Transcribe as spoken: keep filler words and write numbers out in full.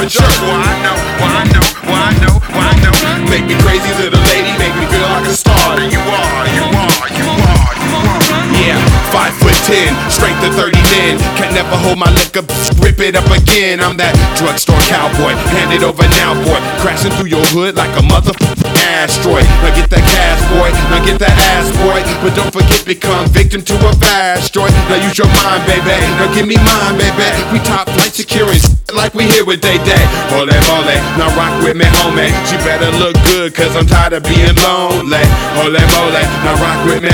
collared shirt. Well, I know, well, I know, well, I know, well, I know. Make me crazy, little lady, make me feel like a star. You are, you are, you are, you are. Yeah, five foot ten, strength of thirty men. Can never hold my liquor, rip it up again. I'm that drugstore cowboy, hand it over now, boy. Crashing through your hood like a motherfucking asteroid. Now get that cash, boy, now get that ass, boy. But don't forget, become victim to a asteroid. Now use your mind, baby, now give me mine, baby. We top flight securing like we here with Day Day. Ole, ole, now rock with me, homie. She better look good, cause I'm tired of being lonely. Ole, ole, now rock with me,